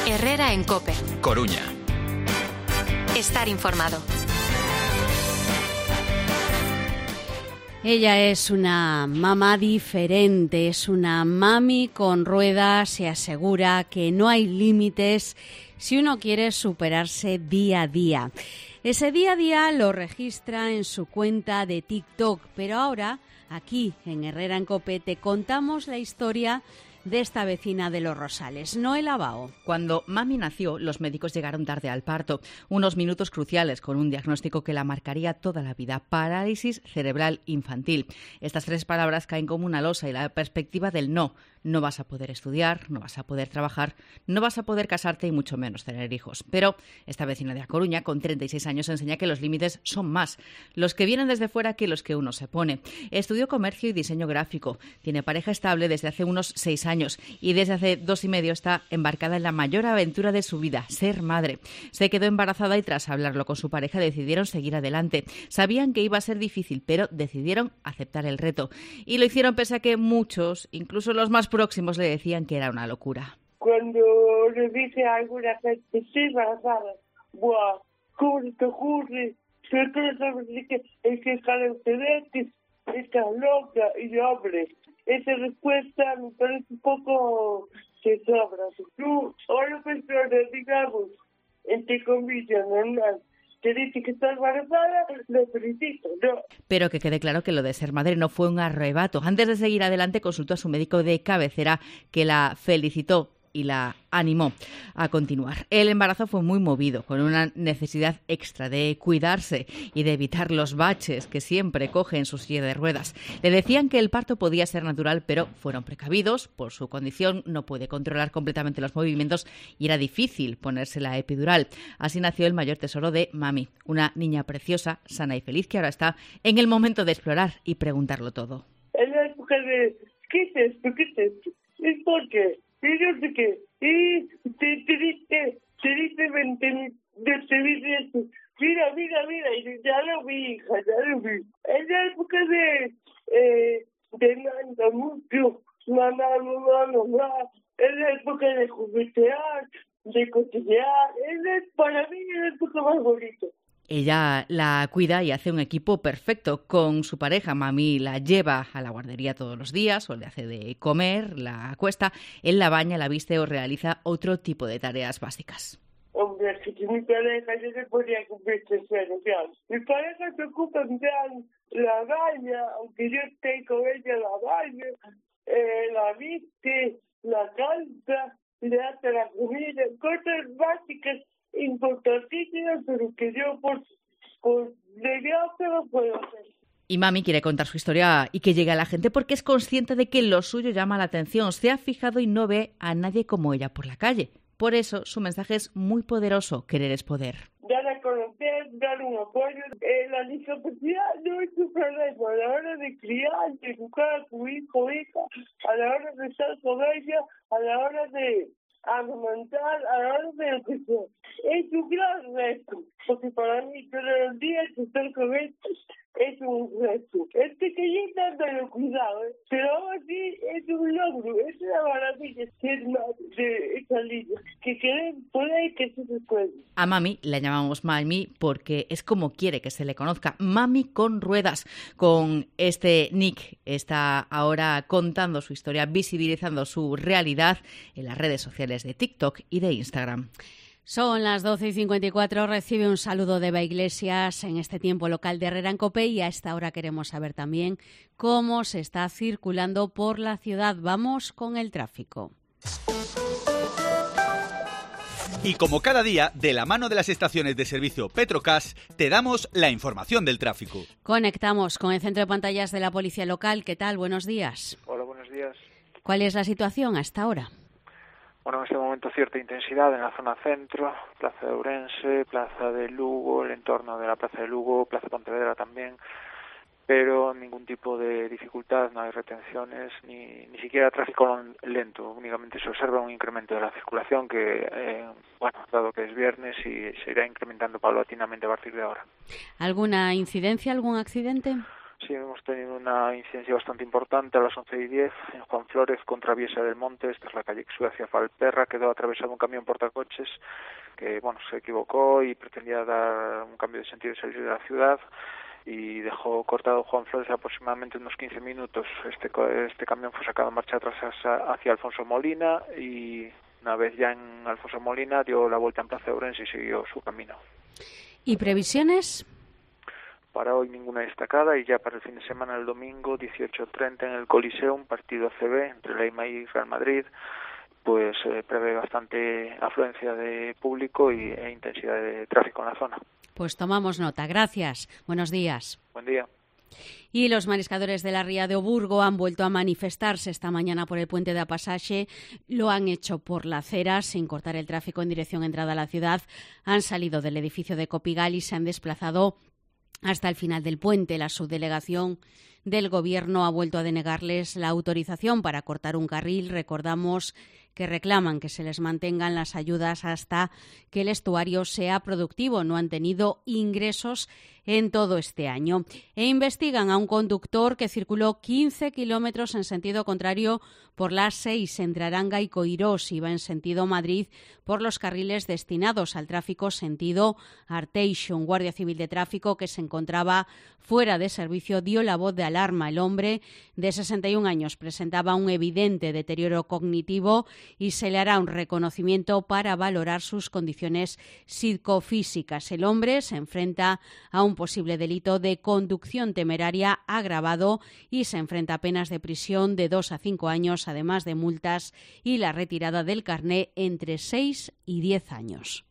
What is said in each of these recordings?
Herrera en COPE. Coruña. Estar informado. Ella es una mamá diferente, es una mami con ruedas y asegura que no hay límites si uno quiere superarse día a día. Ese día a día lo registra en su cuenta de TikTok, pero ahora, aquí en Herrera en COPE, te contamos la historia de esta vecina de Los Rosales, Noela Bao. Cuando Mami nació, los médicos llegaron tarde al parto. Unos minutos cruciales con un diagnóstico que la marcaría toda la vida: parálisis cerebral infantil. Estas 3 palabras caen como una losa y la perspectiva del no. No vas a poder estudiar, no vas a poder trabajar, no vas a poder casarte y mucho menos tener hijos. Pero esta vecina de A Coruña, con 36 años, enseña que los límites son más los que vienen desde fuera que los que uno se pone. Estudió comercio y diseño gráfico. Tiene pareja estable desde hace unos 6 años y desde hace 2 y medio está embarcada en la mayor aventura de su vida: ser madre. Se quedó embarazada y tras hablarlo con su pareja decidieron seguir adelante. Sabían que iba a ser difícil, pero decidieron aceptar el reto. Y lo hicieron pese a que muchos, incluso los más próximos, le decían que era una locura. Cuando le dice a alguna gente, estoy embarazada, ¡buah! ¿Cómo se te ocurre? Sobre todo sabes que es que antecedentes, está loca. Y yo, hombre, esa respuesta me parece un poco que sobra. Tú, ahora persona, digamos, entre comillas, normal, que dice que está embarazada, le felicito, ¿no? Pero que quede claro que lo de ser madre no fue un arrebato. Antes de seguir adelante, consultó a su médico de cabecera, que la felicitó y la animó a continuar. El embarazo fue muy movido, con una necesidad extra de cuidarse y de evitar los baches que siempre coge en su silla de ruedas. Le decían que el parto podía ser natural, pero fueron precavidos. Por su condición no puede controlar completamente los movimientos y era difícil ponerse la epidural. Así nació el mayor tesoro de Mami, una niña preciosa, sana y feliz, que ahora está en el momento de explorar y preguntarlo todo. En la época de, ¿qué es esto? ¿Qué es esto? ¿Es por qué? Y yo sé qué. Y te dice, mira, y ya lo vi, hija, ya lo vi. En la época de nada mucho, mamá, en la época de juguetear, de cotillear, para mí es la época más bonita. Ella la cuida y hace un equipo perfecto con su pareja. Mami la lleva a la guardería todos los días, o le hace de comer, la acuesta, él la baña, la viste o realiza otro tipo de tareas básicas. Hombre, que mi pareja yo se podría cumplir 3 años, ya. Mi pareja se ocupa en plan, la baña, aunque yo esté con ella, la baña, la viste, la calza, le hace la comida, cosas básicas importantísimas, pero que yo por desgracia no puedo hacer. Y Mami quiere contar su historia y que llegue a la gente porque es consciente de que lo suyo llama la atención. Se ha fijado y no ve a nadie como ella por la calle. Por eso su mensaje es muy poderoso: querer es poder. Dar a conocer, dar un apoyo. La discapacidad no es un problema a la hora de criar, de educar a tu hijo o hija, a la hora de estar con ella, a la hora de alimentar, a la hora de lo que sea. Es un gran reto, porque para mí todos los días estar con estos es un reto. Es pequeñita, pero cuidado, pero aún así es un logro, es una maravilla ser madre de esa niña, que queremos poder que se puede. A Mami la llamamos Mami porque es como quiere que se le conozca: Mami con ruedas. Con este nick está ahora contando su historia, visibilizando su realidad en las redes sociales de TikTok y de Instagram. Son las 12:54, recibe un saludo de Eva Iglesias en este tiempo local de Herrera en COPE, y a esta hora queremos saber también cómo se está circulando por la ciudad. Vamos con el tráfico. Y como cada día, de la mano de las estaciones de servicio Petrocas, te damos la información del tráfico. Conectamos con el centro de pantallas de la Policía Local. ¿Qué tal? Buenos días. Hola, buenos días. ¿Cuál es la situación hasta ahora? Bueno, en este momento cierta intensidad en la zona centro, Plaza de Ourense, Plaza de Lugo, el entorno de la Plaza de Lugo, Plaza Pontevedra también, pero ningún tipo de dificultad, no hay retenciones, ni siquiera tráfico lento. Únicamente se observa un incremento de la circulación que, dado que es viernes, y se irá incrementando paulatinamente a partir de ahora. ¿Alguna incidencia, algún accidente? Sí, hemos tenido una incidencia bastante importante a las 11:10 en Juan Flórez, contra Viesa del Monte. Esta es la calle que sube hacia Valperra. Quedó atravesado un camión portacoches que, se equivocó y pretendía dar un cambio de sentido y salir de la ciudad, y dejó cortado Juan Flórez aproximadamente unos 15 minutos. Este camión fue sacado en marcha atrás hacia Alfonso Molina, y una vez ya en Alfonso Molina dio la vuelta en Plaza de Ourense y siguió su camino. ¿Y previsiones? Para hoy ninguna destacada, y ya para el fin de semana, el domingo 18:30 en el Coliseum, partido ACB entre Leima y Real Madrid, pues prevé bastante afluencia de público e intensidad de tráfico en la zona. Pues tomamos nota. Gracias. Buenos días. Buen día. Y los mariscadores de la Ría de Oburgo han vuelto a manifestarse esta mañana por el puente de Apasaxe. Lo han hecho por la acera, sin cortar el tráfico en dirección entrada a la ciudad. Han salido del edificio de Copigal y se han desplazado hasta el final del puente. La subdelegación del Gobierno ha vuelto a denegarles la autorización para cortar un carril. Recordamos que reclaman que se les mantengan las ayudas hasta que el estuario sea productivo. No han tenido ingresos en todo este año. E investigan a un conductor que circuló 15 kilómetros en sentido contrario por la A6 entre Aranga y Coirós. Iba en sentido Madrid por los carriles destinados al tráfico sentido Arteixo. Un guardia civil de tráfico que se encontraba fuera de servicio dio la voz de alarma. El hombre de 61 años presentaba un evidente deterioro cognitivo y se le hará un reconocimiento para valorar sus condiciones psicofísicas. El hombre se enfrenta a un posible delito de conducción temeraria agravado y se enfrenta a penas de prisión de 2 a 5 años, además de multas y la retirada del carné entre 6 y 10 años.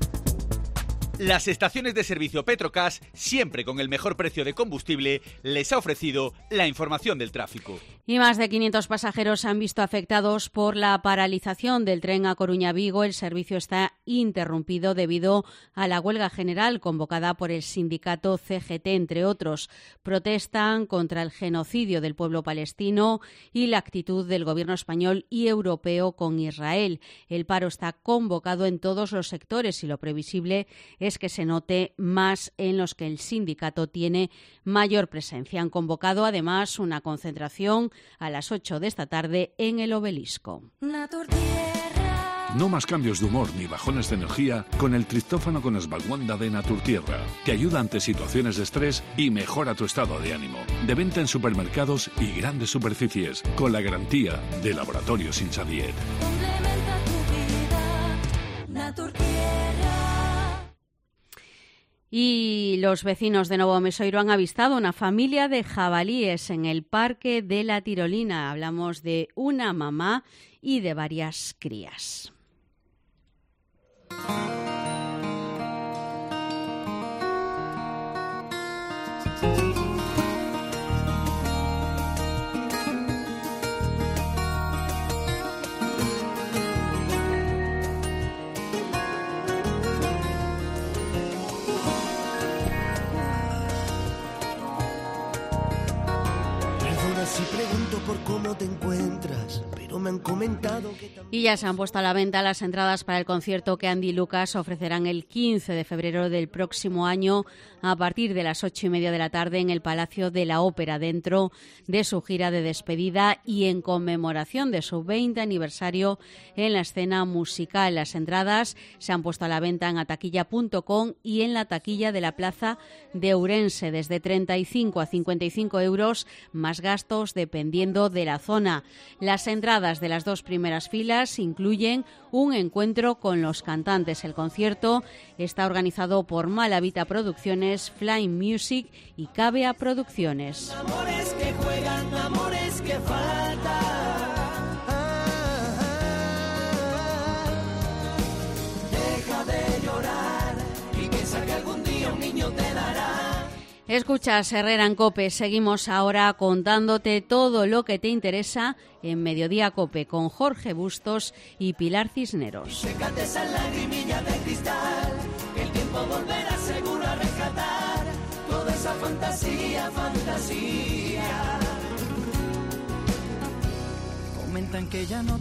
Las estaciones de servicio Petrocas, siempre con el mejor precio de combustible, les ha ofrecido la información del tráfico. Y más de 500 pasajeros se han visto afectados por la paralización del tren A Coruña-Vigo. El servicio está interrumpido debido a la huelga general convocada por el sindicato CGT, entre otros. Protestan contra el genocidio del pueblo palestino y la actitud del gobierno español y europeo con Israel. El paro está convocado en todos los sectores y lo previsible es que se note más en los que el sindicato tiene mayor presencia. Han convocado además una concentración a las 8 de esta tarde en el Obelisco. No más cambios de humor ni bajones de energía con el triptófano con Esvalguanda de Naturtierra, que ayuda ante situaciones de estrés y mejora tu estado de ánimo. De venta en supermercados y grandes superficies, con la garantía de Laboratorios Insadiet. Complementa tu vida, Naturtierra. Y los vecinos de Novo Mesoiro han avistado una familia de jabalíes en el Parque de la Tirolina. Hablamos de una mamá y de varias crías. Si pregunto por cómo te encuentras, pero me han comentado que también... Y ya se han puesto a la venta las entradas para el concierto que Andy Lucas ofrecerán el 15 de febrero del próximo año a partir de las 8:30 de la tarde en el Palacio de la Ópera, dentro de su gira de despedida y en conmemoración de su 20 aniversario en la escena musical. Las entradas se han puesto a la venta en ataquilla.com y en la taquilla de la Plaza de Ourense, desde 35 a 55 euros, más gastos dependiendo de la zona. Las entradas de las 2 primeras filas incluyen un encuentro con los cantantes. El concierto está organizado por Malavita Producciones, Flying Music y Cavea Producciones. Amores que juegan, amores que faltan. Deja de llorar y piensa que algún día un niño te dará. Escuchas Herrera en COPE. Seguimos ahora contándote todo lo que te interesa en Mediodía COPE con Jorge Bustos y Pilar Cisneros. Sécate esa lagrimilla de cristal, que el tiempo volverá seguro a rescatar toda esa fantasía, fantasía. Comentan que ya no